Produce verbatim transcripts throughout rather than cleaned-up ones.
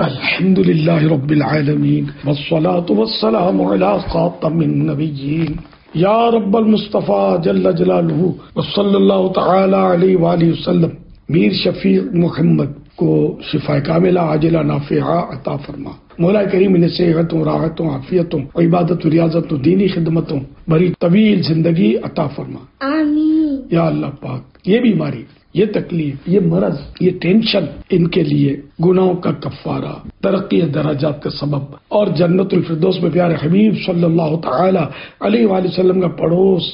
الحمد للہ رب العالمین والصلاة والسلام علی خاتم النبیین یا رب المصطفیٰ جل جلالہ وصلی اللہ تعالی علیہ وآلہ وسلم. میر شفیع محمد کو شفا کاملہ عاجلہ نافعہ عطا فرما. مولا کریم انہیں صحتوں، راحتوں، عافیتوں، عبادت و ریاضت و دینی خدمتوں بڑی طویل زندگی عطا فرما. آمین. یا اللہ پاک، یہ بیماری، یہ تکلیف، یہ مرض، یہ ٹینشن، ان کے لیے گناہوں کا کفارہ، ترقی درجات کا سبب اور جنت الفردوس میں پیارے حبیب صلی اللہ تعالی علیہ وآلہ وسلم کا پڑوس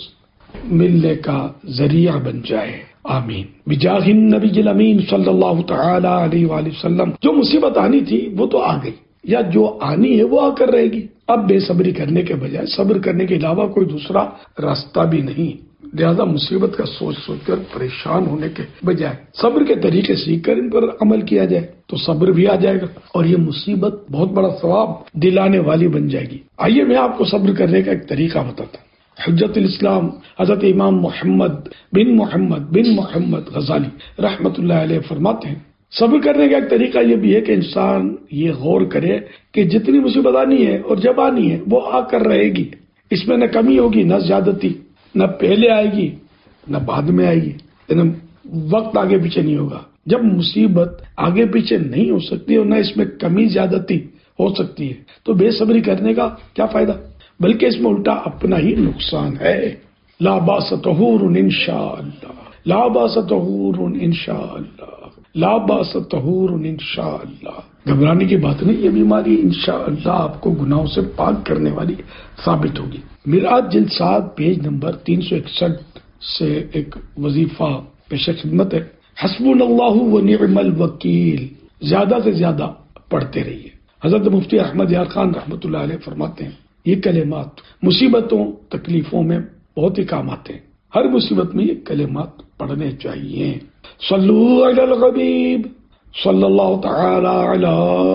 ملنے کا ذریعہ بن جائے. آمین. بجاہ النبی الامین صلی اللہ تعالی علیہ وآلہ وسلم. جو مصیبت آنی تھی وہ تو آ گئی، یا جو آنی ہے وہ آ کر رہے گی. اب بے صبری کرنے کے بجائے صبر کرنے کے علاوہ کوئی دوسرا راستہ بھی نہیں. لہذا مصیبت کا سوچ سوچ کر پریشان ہونے کے بجائے صبر کے طریقے سیکھ کر ان پر عمل کیا جائے تو صبر بھی آ جائے گا اور یہ مصیبت بہت بڑا ثواب دلانے والی بن جائے گی. آئیے میں آپ کو صبر کرنے کا ایک طریقہ بتاتا ہوں. حجت الاسلام حضرت امام محمد بن محمد بن محمد غزالی رحمۃ اللہ علیہ فرماتے ہیں، صبر کرنے کا ایک طریقہ یہ بھی ہے کہ انسان یہ غور کرے کہ جتنی مصیبت آنی ہے اور جب آنی ہے وہ آ کر رہے گی. اس میں نہ کمی ہوگی نہ زیادتی، نہ پہلے آئے گی نہ بعد میں آئے گی، یعنی وقت آگے پیچھے نہیں ہوگا. جب مصیبت آگے پیچھے نہیں ہو سکتی اور نہ اس میں کمی زیادتی ہو سکتی ہے تو بے صبری کرنے کا کیا فائدہ، بلکہ اس میں الٹا اپنا ہی نقصان ہے. لا باس طہور انشاءاللہ، لا باس طہور انشاءاللہ، لا باس طہور انشاءاللہ. گھبرانے کی بات نہیں، یہ بیماری انشاءاللہ آپ کو گناہوں سے پاک کرنے والی ثابت ہوگی. میرات جلد سات پیج نمبر تین سو اکسٹھ سے ایک وظیفہ پیش خدمت ہے. حسبنا اللہ و نعم الوکیل زیادہ سے زیادہ پڑھتے رہیے. حضرت مفتی احمد یار خان رحمۃ اللہ علیہ فرماتے ہیں یہ کلمات مصیبتوں تکلیفوں میں بہت ہی کام آتے ہیں. ہر مصیبت میں یہ کلمات پڑھنے چاہیے. صلو علی الحبیب صلی اللہ تعالی علی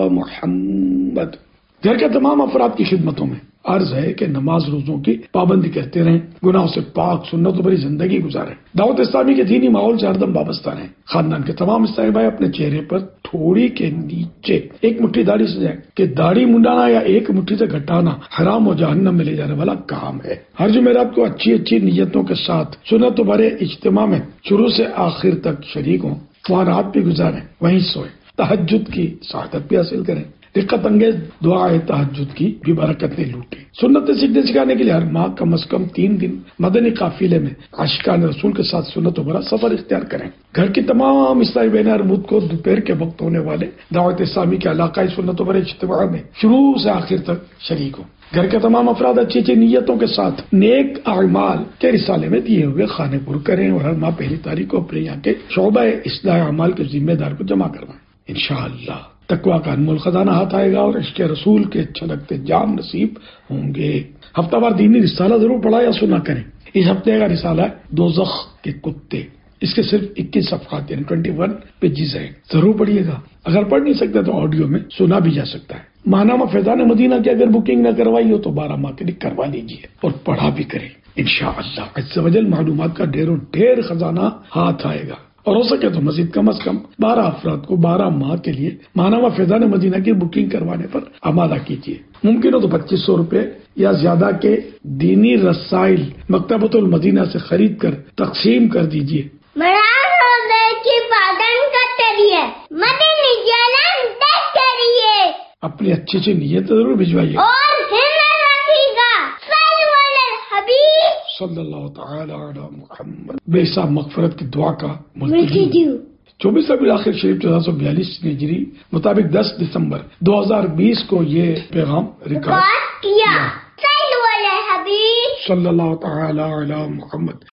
محمد. گھر کے تمام افراد کی خدمتوں میں عرض ہے کہ نماز روزوں کی پابندی کرتے رہیں، گناہوں سے پاک سنتوں بھری زندگی گزاریں، دعوت اسلامی کے دینی ماحول سے ہردم وابستہ رہیں. خاندان کے تمام اسلامی بھائی اپنے چہرے پر تھوڑی کے نیچے ایک مٹھی داڑھی سجائیں کہ داڑھی منڈانا یا ایک مٹھی سے گھٹانا حرام و جہنم میں لے جانے والا کام ہے. ہر جمعرات کو اچھی اچھی نیتوں کے ساتھ سنت بھرے اجتماع میں شروع سے آخر تک شریک ہوں. وہاں رات بھی گزاریں، وہیں سوئیں، تہجد کی سعادت بھی حاصل کریں. دقت انگیز دعائے تہجد کی بھی برکتیں لوٹیں. سنت سیکھنے سکھانے کے لیے ہر ماہ کم از کم تین دن مدنی قافلے میں عاشقان رسول کے ساتھ سنت و بھرا سفر اختیار کریں. گھر کی تمام اسلامی بہن اربود کو دوپہر کے وقت ہونے والے دعوت اسلامی کے علاقائی سنت و بھرے اجتماع میں شروع سے آخر تک شریک ہوں. گھر کے تمام افراد اچھی اچھی نیتوں کے ساتھ نیک اعمال کے رسالے میں دیے ہوئے خانے پر کریں اور ہر ماہ پہلی تاریخ کو اپنے یہاں کے شعبہ اصلاح اعمال کے ذمہ دار کو جمع کروائیں. انشاءاللہ تقویٰ کا انمول خزانہ ہاتھ آئے گا اور عشق رسول کے چھلکتے جام نصیب ہوں گے. ہفتہ وار دینی رسالہ ضرور پڑھا یا سنا کریں. اس ہفتے کا رسالہ ہے دوزخ کے کتے. اس کے صرف اکیس صفحات یعنی اکیس پیجز ہیں. ضرور پڑھیے گا. اگر پڑھ نہیں سکتے تو آڈیو میں سنا بھی جا سکتا ہے. ماہنامہ فیضان مدینہ کی اگر بکنگ نہ کروائی ہو تو بارہ ماہ کے لیے کروا لیجیے اور پڑھا بھی کریں. انشاءاللہ عز و جل معلومات کا ڈھیروں ڈھیر خزانہ ہاتھ آئے گا. اور ہو سکے تو مزید کم از کم بارہ افراد کو بارہ ماہ کے لیے ماہنامہ فیضان مدینہ کی بکنگ کروانے پر آمادہ کیجیے. ممکن ہو تو پچیس سو روپے یا زیادہ کے دینی رسائل مکتبۃ المدینہ سے خرید کر تقسیم کر دیجیے. اپنی اچھی اچھی نیت ضرور بھجوائیے. صلی اللہ تعالی علی محمد. بے حساب مغفرت کی دعا کا ملتجی. چوبیس ربیع الاخر شریف چودہ سو بیالیس ہجری مطابق دس دسمبر دو ہزار بیس کو یہ پیغام ریکارڈ کیا. صلی اللہ تعالی علی محمد.